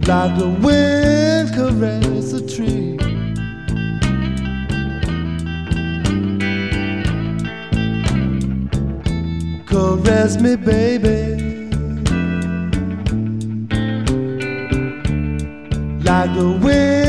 like the wind caress a tree. Caress me, baby, like the wind